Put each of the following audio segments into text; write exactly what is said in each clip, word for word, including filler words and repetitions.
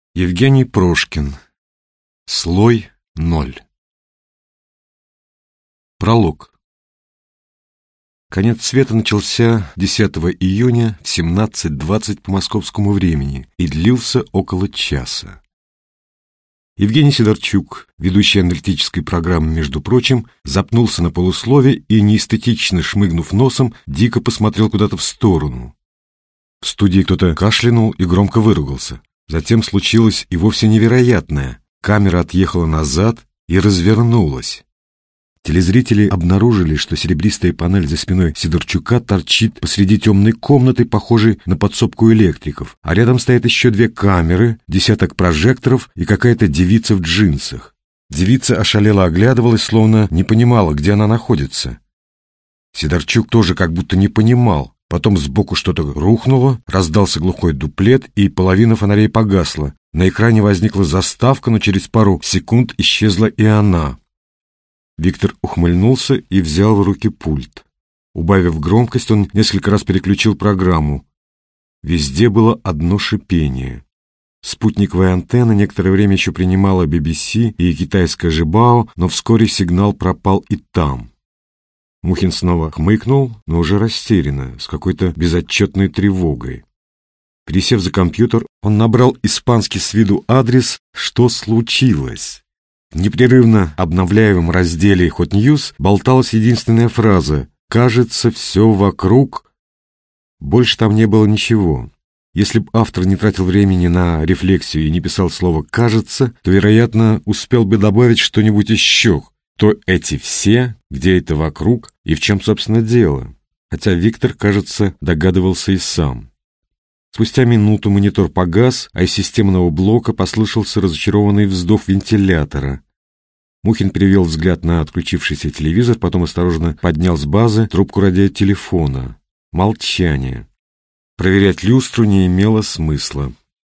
Евгений Прошкин. Слой ноль. Пролог. Конец света начался десятого июня в семнадцать двадцать по московскому времени и длился около часа. Евгений Сидорчук, ведущий аналитической программы, между прочим, запнулся на полуслове и, неэстетично шмыгнув носом, дико посмотрел куда-то в сторону. В студии кто-то кашлянул и громко выругался. Затем случилось и вовсе невероятное. Камера отъехала назад и развернулась. Телезрители обнаружили, что серебристая панель за спиной Сидорчука торчит посреди темной комнаты, похожей на подсобку электриков, а рядом стоят еще две камеры, десяток прожекторов и какая-то девица в джинсах. Девица ошалела оглядывалась, словно не понимала, где она находится. Сидорчук тоже как будто не понимал. Потом сбоку что-то рухнуло, раздался глухой дуплет, и половина фонарей погасла. На экране возникла заставка, но через пару секунд исчезла и она. Виктор ухмыльнулся и взял в руки пульт. Убавив громкость, он несколько раз переключил программу. Везде было одно шипение. Спутниковая антенна некоторое время еще принимала би би си и китайское Жибао, но вскоре сигнал пропал и там. Мухин снова хмыкнул, но уже растерянно, с какой-то безотчетной тревогой. Пересев за компьютер, он набрал испанский с виду адрес «Что случилось?». В непрерывно обновляемом разделе Hot News болталась единственная фраза «Кажется, все вокруг». Больше там не было ничего. Если бы автор не тратил времени на рефлексию и не писал слово «кажется», то, вероятно, успел бы добавить что-нибудь еще. То эти все, где это вокруг и в чем, собственно, дело. Хотя Виктор, кажется, догадывался и сам. Спустя минуту монитор погас, а из системного блока послышался разочарованный вздох вентилятора. Мухин перевел взгляд на отключившийся телевизор, потом осторожно поднял с базы трубку радиотелефона. Молчание. Проверять люстру не имело смысла.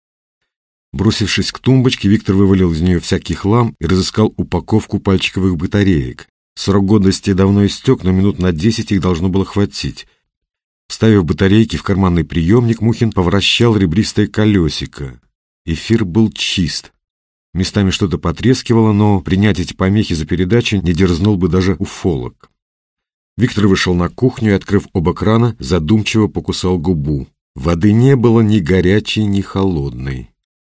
Бросившись к тумбочке, Виктор вывалил из нее всякий хлам и разыскал упаковку пальчиковых батареек. Срок годности давно истек, но минут на десять их должно было хватить. Вставив батарейки в карманный приемник, Мухин повращал ребристое колесико. Эфир был чист. Местами что-то потрескивало, но принять эти помехи за передачу не дерзнул бы даже уфолог. Виктор вышел на кухню и, открыв оба крана, задумчиво покусал губу. Воды не было ни горячей, ни холодной.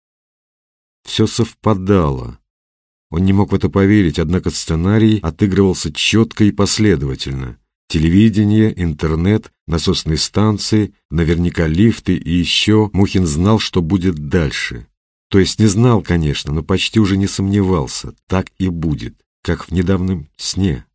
Все совпадало. Он не мог в это поверить, однако сценарий отыгрывался четко и последовательно. Телевидение, интернет, насосные станции, наверняка лифты и еще Мухин знал, что будет дальше. То есть не знал, конечно, но почти уже не сомневался. Так и будет, как в недавнем сне.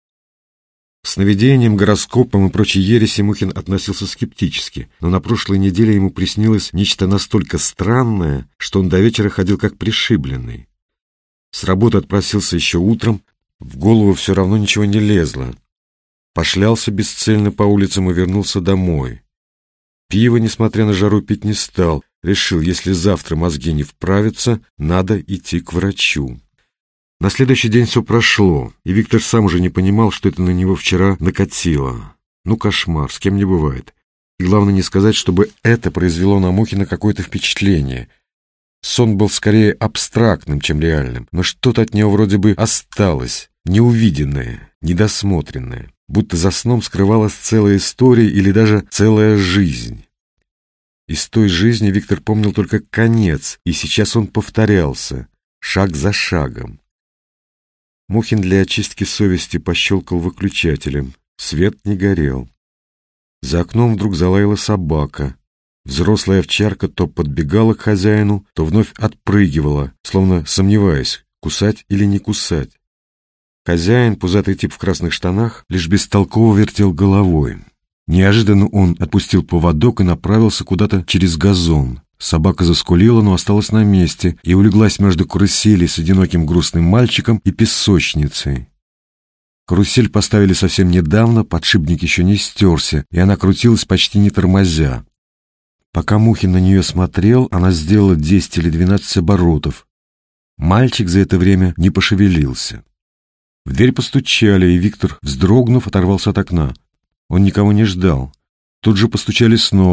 К сновидениям, гороскопам и прочей ереси Мухин относился скептически, но на прошлой неделе ему приснилось нечто настолько странное, что он до вечера ходил как пришибленный. С работы отпросился еще утром, в голову все равно ничего не лезло. Пошлялся бесцельно по улицам и вернулся домой. Пиво, несмотря на жару, пить не стал, решил, если завтра мозги не вправятся, надо идти к врачу. На следующий день все прошло, и Виктор сам уже не понимал, что это на него вчера накатило. Ну, кошмар, с кем не бывает. И главное не сказать, чтобы это произвело на Мухина какое-то впечатление. Сон был скорее абстрактным, чем реальным, но что-то от него вроде бы осталось, неувиденное, недосмотренное, будто за сном скрывалась целая история или даже целая жизнь. Из той жизни Виктор помнил только конец, и сейчас он повторялся, шаг за шагом. Мухин для очистки совести пощелкал выключателем. Свет не горел. За окном вдруг залаяла собака. Взрослая овчарка то подбегала к хозяину, то вновь отпрыгивала, словно сомневаясь, кусать или не кусать. Хозяин, пузатый тип в красных штанах, лишь бестолково вертел головой. Неожиданно он отпустил поводок и направился куда-то через газон. Собака заскулила, но осталась на месте и улеглась между каруселью с одиноким грустным мальчиком и песочницей. Карусель поставили совсем недавно, подшипник еще не стерся, и она крутилась почти не тормозя. Пока Мухин на нее смотрел, она сделала десять или двенадцать оборотов. Мальчик за это время не пошевелился. В дверь постучали, и Виктор, вздрогнув, оторвался от окна. Он никого не ждал. Тут же постучали снова.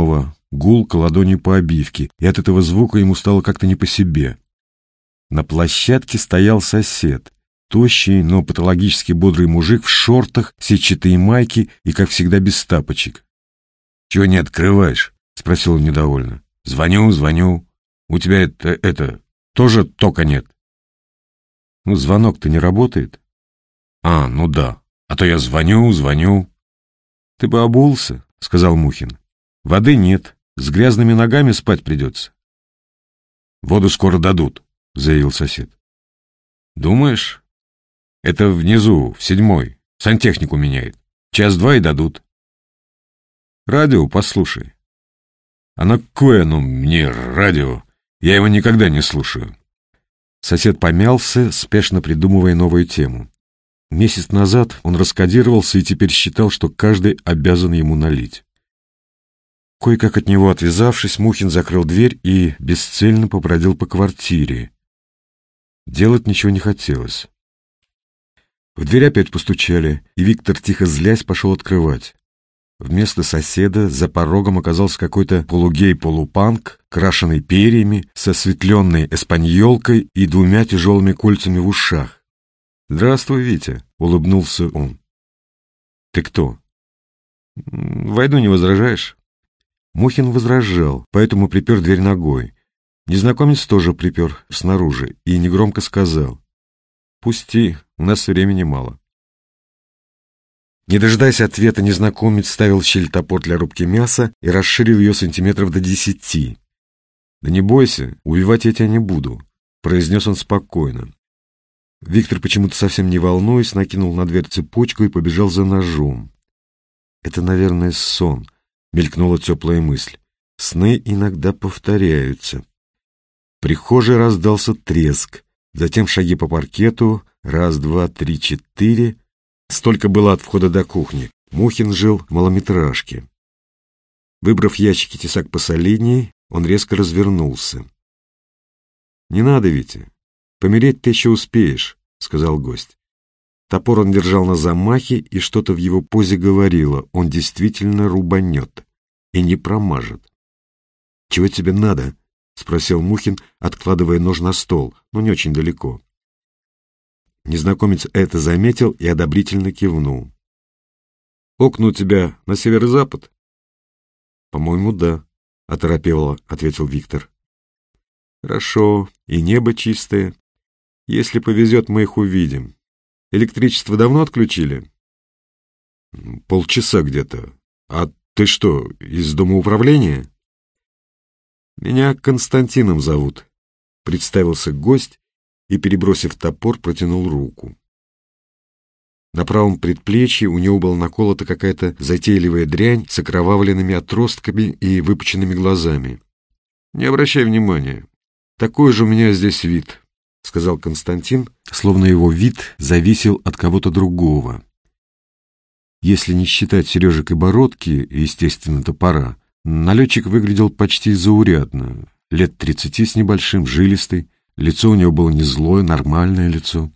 гулко ладонью по обивке, и от этого звука ему стало как-то не по себе. На площадке стоял сосед, тощий, но патологически бодрый мужик в шортах, сетчатой майке и, как всегда, без тапочек. «Чего не открываешь?» — спросил он недовольно. «Звоню, звоню. У тебя это, это, тоже тока нет?» «Ну, звонок-то не работает». «А, ну да. А то я звоню, звоню». «Ты бы обулся», — сказал Мухин. «Воды нет, с грязными ногами спать придется». «Воду скоро дадут», — заявил сосед. «Думаешь? Это внизу, в седьмой. Сантехнику меняет. Час-два и дадут». «Радио послушай». «А на кое оно мне радио? Я его никогда не слушаю». Сосед помялся, спешно придумывая новую тему. Месяц назад он раскодировался и теперь считал, что каждый обязан ему налить. Кое-как от него отвязавшись, Мухин закрыл дверь и бесцельно побродил по квартире. Делать ничего не хотелось. В дверь опять постучали, и Виктор, тихо злясь, пошел открывать. Вместо соседа за порогом оказался какой-то полугей-полупанк, крашеный перьями, со осветленной эспаньолкой и двумя тяжелыми кольцами в ушах. «Здравствуй, Витя», — улыбнулся он. «Ты кто?» «Войду, не возражаешь?» Мухин возражал, поэтому припер дверь ногой. Незнакомец тоже припер снаружи и негромко сказал: «Пусти, у нас времени мало». Не дожидаясь ответа, незнакомец ставил в щель топор для рубки мяса и расширил ее сантиметров до десяти. «Да не бойся, убивать я тебя не буду», — произнес он спокойно. Виктор, почему-то совсем не волнуясь, накинул на дверь цепочку и побежал за ножом. «Это, наверное, сон», — мелькнула теплая мысль. «Сны иногда повторяются». В прихожей раздался треск, затем шаги по паркету, раз, два, три, четыре. Столько было от входа до кухни. Мухин жил в малометражке. Выбрав ящики тесак посолидней, он резко развернулся. «Не надо, Витя. Помереть ты еще успеешь», — сказал гость. Топор он держал на замахе, и что-то в его позе говорило: он действительно рубанет и не промажет. «Чего тебе надо?» — спросил Мухин, откладывая нож на стол, но не очень далеко. Незнакомец это заметил и одобрительно кивнул. «Окна у тебя на северо-запад?» «По-моему, да», — оторопело ответил Виктор. «Хорошо, и небо чистое. Если повезет, мы их увидим. Электричество давно отключили?» «Полчаса где-то. А ты что, из дома управления?» «Меня Константином зовут», — представился гость и, перебросив топор, протянул руку. На правом предплечье у него была наколота какая-то затейливая дрянь с окровавленными отростками и выпученными глазами. «Не обращай внимания. Такой же у меня здесь вид», — сказал Константин, словно его вид зависел от кого-то другого. Если не считать сережек и бородки, и, естественно, топора, налетчик выглядел почти заурядно, лет тридцати с небольшим, жилистый, лицо у него было не злое, нормальное лицо.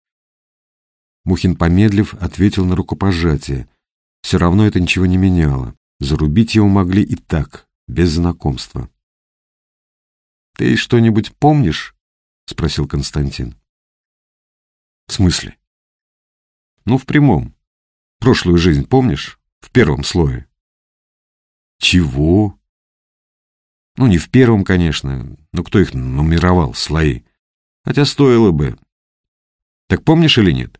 Мухин, помедлив, ответил на рукопожатие. Все равно это ничего не меняло. Зарубить его могли и так, без знакомства. «Ты что-нибудь помнишь?» — спросил Константин. «В смысле?» «Ну, в прямом. Прошлую жизнь помнишь? В первом слое». «Чего?» «Ну, не в первом, конечно, но кто их нумеровал, слои? Хотя стоило бы. Так помнишь или нет?»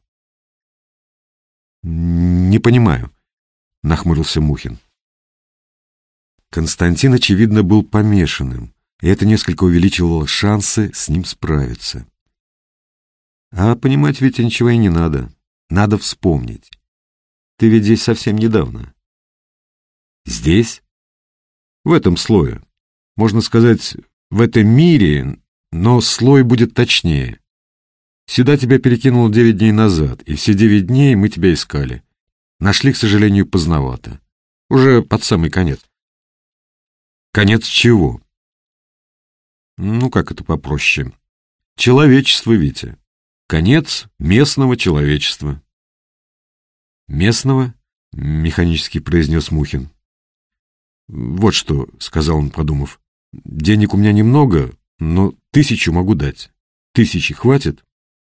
«Не понимаю», — нахмурился Мухин. Константин, очевидно, был помешанным, и это несколько увеличивало шансы с ним справиться. «А понимать ведь ничего и не надо. Надо вспомнить. Ты ведь здесь совсем недавно». «Здесь?» «В этом слое. Можно сказать, в этом мире, но слой будет точнее. Сюда тебя перекинуло девять дней назад, и все девять дней мы тебя искали. Нашли, к сожалению, поздновато. Уже под самый конец». «Конец чего?» «Ну, как это попроще? Человечество, Витя. Конец местного человечества». «Местного?» — механически произнес Мухин. Вот что, — сказал он, подумав, — денег у меня немного, но тысячу могу дать. Тысячи хватит?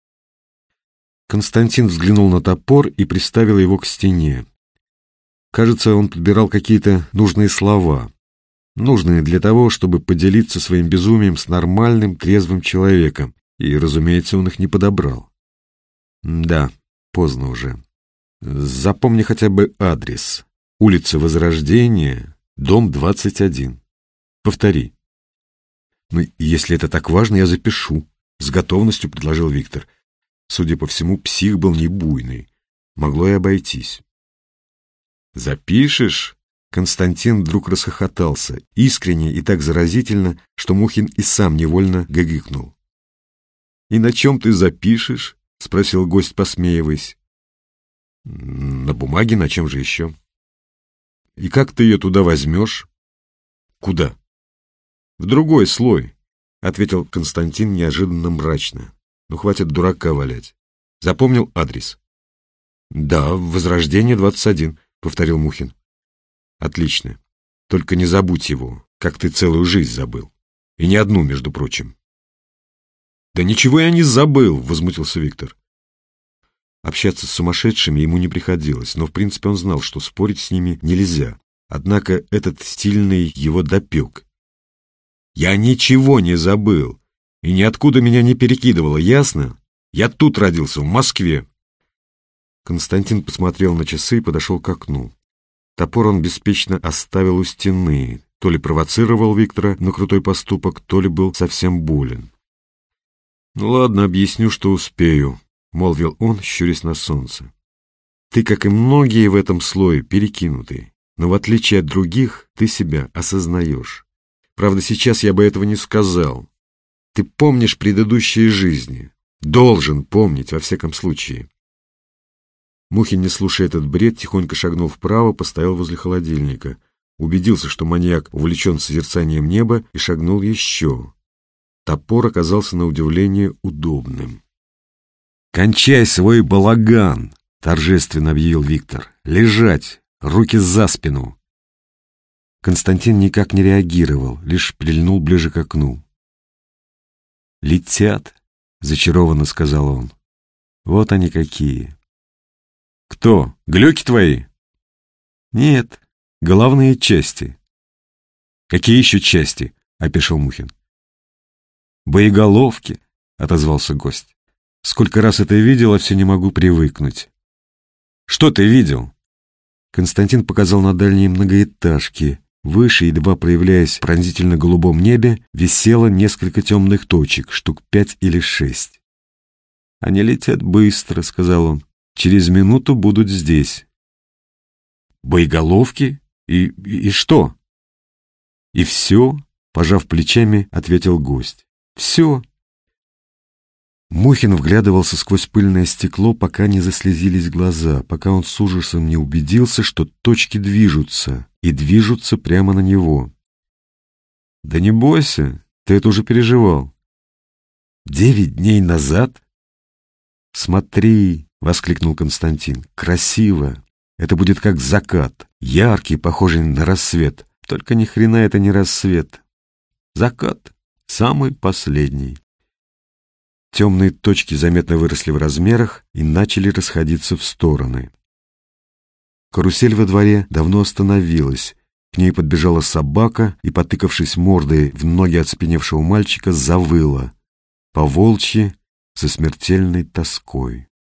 Константин взглянул на топор и приставил его к стене. Кажется, он подбирал какие-то нужные слова, нужные для того, чтобы поделиться своим безумием с нормальным, трезвым человеком, и, разумеется, он их не подобрал. Да, поздно уже. Запомни хотя бы адрес. Улица Возрождения, дом двадцать один. Повтори. Ну, если это так важно, я запишу. С готовностью предложил Виктор. Судя по всему, псих был не буйный. Могло и обойтись. Запишешь? Константин вдруг расхохотался, искренне и так заразительно, что Мухин и сам невольно гыгыкнул. «И на чем ты запишешь?» — спросил гость, посмеиваясь. «На бумаге, на чем же еще?» «И как ты ее туда возьмешь?» «Куда?» «В другой слой», — ответил Константин неожиданно мрачно. «Ну, хватит дурака валять. Запомнил адрес?» «Да, Возрождение, двадцать один», — повторил Мухин. «Отлично. Только не забудь его, как ты целую жизнь забыл. И не одну, между прочим». «Да ничего я не забыл», — возмутился Виктор. Общаться с сумасшедшими ему не приходилось, но в принципе он знал, что спорить с ними нельзя. Однако этот стильный его допек. «Я ничего не забыл, и ниоткуда меня не перекидывало, ясно? Я тут родился, в Москве». Константин посмотрел на часы и подошел к окну. Топор он беспечно оставил у стены, то ли провоцировал Виктора на крутой поступок, то ли был совсем болен. «Ну ладно, объясню, что успею», — молвил он, щурясь на солнце. «Ты, как и многие в этом слое, перекинутый, но в отличие от других ты себя осознаешь. Правда, сейчас я бы этого не сказал. Ты помнишь предыдущие жизни. Должен помнить, во всяком случае». Мухин, не слушая этот бред, тихонько шагнул вправо, постоял возле холодильника. Убедился, что маньяк увлечен созерцанием неба, и шагнул еще. Топор оказался на удивление удобным. «Кончай свой балаган!» — торжественно объявил Виктор. «Лежать! Руки за спину!» Константин никак не реагировал, лишь прильнул ближе к окну. «Летят!» — зачарованно сказал он. «Вот они какие!» «Кто? Глюки твои?» «Нет, головные части». «Какие еще части?» — опешил Мухин. «Боеголовки», — отозвался гость. «Сколько раз это видел, а все не могу привыкнуть». «Что ты видел?» Константин показал на дальние многоэтажки. Выше, едва проявляясь в пронзительно-голубом небе, висело несколько темных точек, штук пять или шесть. «Они летят быстро», — сказал он. «Через минуту будут здесь». «Боеголовки? И, и, и что?» «И все», — пожав плечами, ответил гость. «Все». Мухин вглядывался сквозь пыльное стекло, пока не заслезились глаза, пока он с ужасом не убедился, что точки движутся, и движутся прямо на него. «Да не бойся, ты это уже переживал». «Девять дней назад?» «Смотри», — воскликнул Константин, — «красиво. Это будет как закат, яркий, похожий на рассвет. Только ни хрена это не рассвет. Закат, самый последний». Темные точки заметно выросли в размерах и начали расходиться в стороны. Карусель во дворе давно остановилась. К ней подбежала собака и, потыкавшись мордой в ноги оцепеневшего мальчика, завыла. По-волчьи, со смертельной тоской.